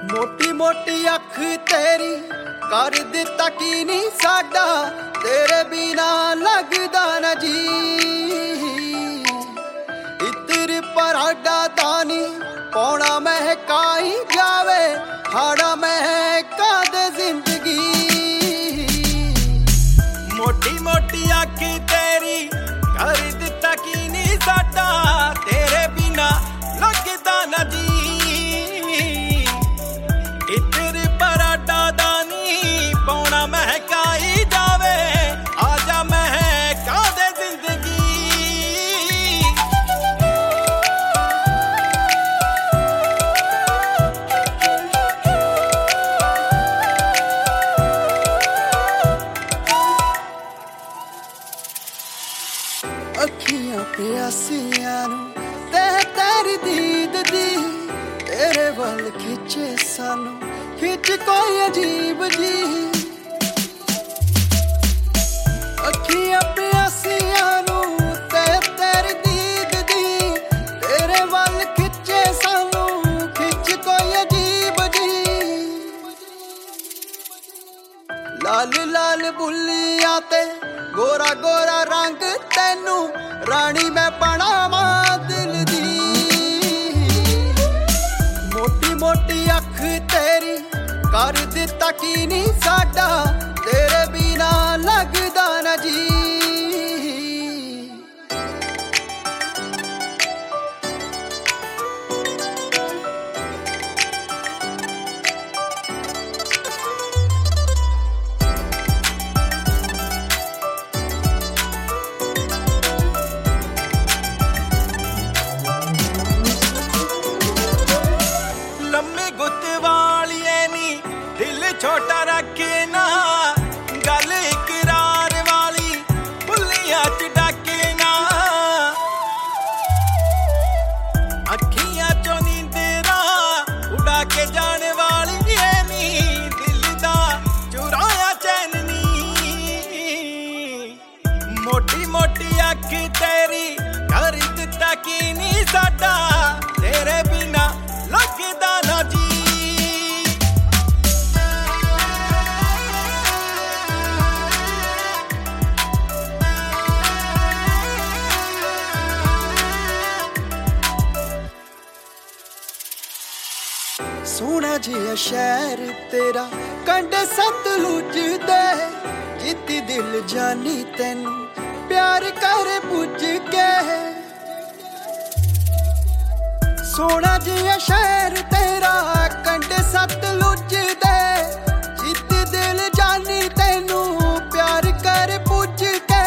मोटी मोटी अख तेरी कर दिता की नी साडा, तेरे बिना लगदा न जी। इत्र पराडा दानी पौना महकाई जावे, हाड़ा महका दे जिंदगी। मोटी मोटी अख तेरी कर दिता की नी साडा, तेरे बिना लगदा न जी। इत्र पराडा दानी पौना महकाई जावे, आजा महका दे जिंदगी। अखियां प्यासियां नू तेरी दीद दी, तेरे वल खिंचे सानू खिंच कोई अजीब जी। अखियां प्यासियां नू तेरी दीद दी, तेरे वल खिंचे सानू खिंच कोई अजीब जी। लाल लाल बुल्लियां ते गोरा गोरा रंग, तैनू रानी मैं बनावा दिल दी। मोटी मोटी अख तेरी कर दिता की नी साडा, तेरे बिना लगदा न जी। छोटा रखे ना गल इकरार वाली, बुल्लियां च डाके ना। अखियां चों नींदरा उड़ा के जाने वाली है नी, दिल दा चुराया चैन नी। मोटी मोटी अख तेरी कर दिता की नी साडा, तेरे बिना लगदा ना जी। सोहना जिहा शहर तेरा कंढे सतलुज दे, जित्ती दिल जानी तैनू प्यार कर पुज के। सोहना जिहा शहर तेरा कंढे सतलुज दे, जित्ती दिल जानी तैनू प्यार कर पुज के।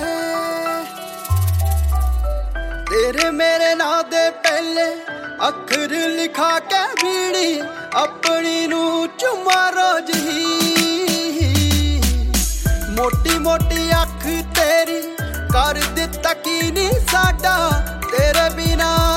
तेरे मेरे नां दे पहले अखर लिखा के बीड़ी, अपनी नू चुमा रोज ही। मोटी मोटी अख तेरी कर दिता की नी साडा, तेरे बिना